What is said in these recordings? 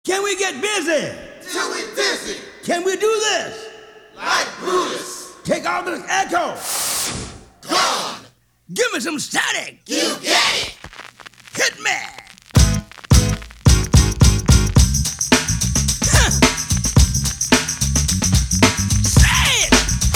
Can we get busy? Till we dizzy, Can we do this? like Brutus. Take all this echo. Gone, Give me some static. you get it. Hit me. Say it.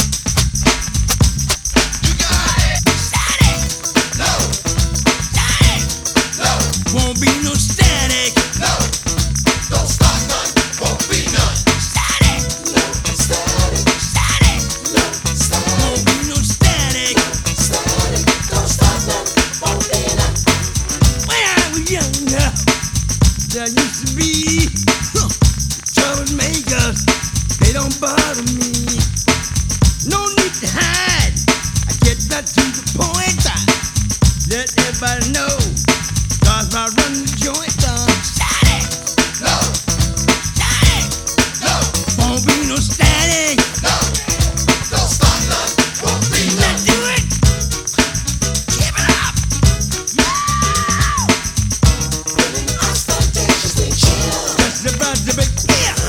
You got it. Static. No, Static. no, Won't be no static. no. Don't start none, won't be none. Static. No, static, Static. no, static, Won't be no static. static. Don't start none, won't be none. When I was younger, there used to be troublemakers. They don't bother me. No need to hide. I get back to the point. Let everybody know. Cause I run the joint. Static. No, Static. no, Won't be no static. no. Don't start none, won't be none. Let's do it. Keep it up. Yeah. Living ostentatiously chill. Just about to begin.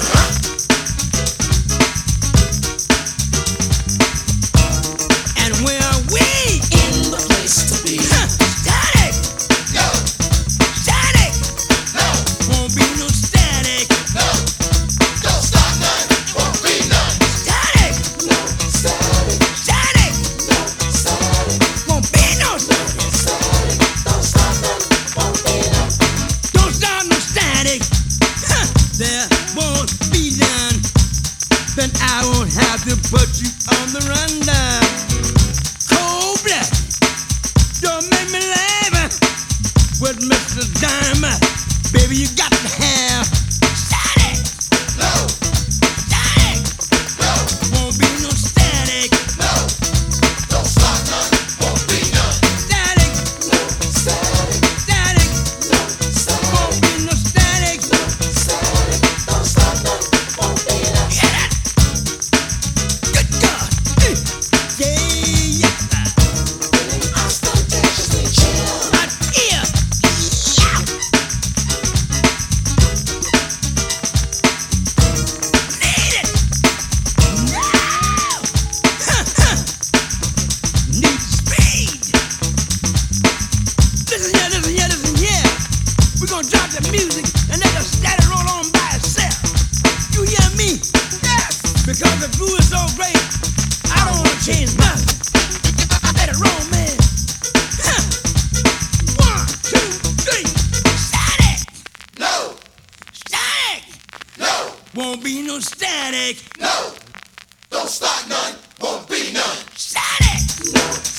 And where are we? In the place to be. Static. Yo, Static. no, Won't be no static. no. Don't start none, won't be none. Static. No, static, Static. no, static, Won't be no static. static. Don't start none, won't be none. Don't start no static. There won't be none. Then I won't have to put you on the rundown. Cold blood. Don't make me laugh. With Mr. Diamond, baby, you got to have static. No, Static. no, Won't be no static. no. Don't start none, won't be none. Static. No, static, Static. no, Won't static, be no static. static. Don't start none, won't be none. Hear that? Good God. Yeah, yeah. Living ostentatiously chill. Right here. Yeah. Need it. Now. Need speed. Listen here, listen here, listen here. We're gonna drop the music and let the static roll on by itself. You hear me? Yes. Because the groove is so great, I don't wanna change nothing. Let it roll, man. Huh. 1, 2, 3. Static. No, Static. no, Won't be no static. no. Don't start none, won't be none. Static. No,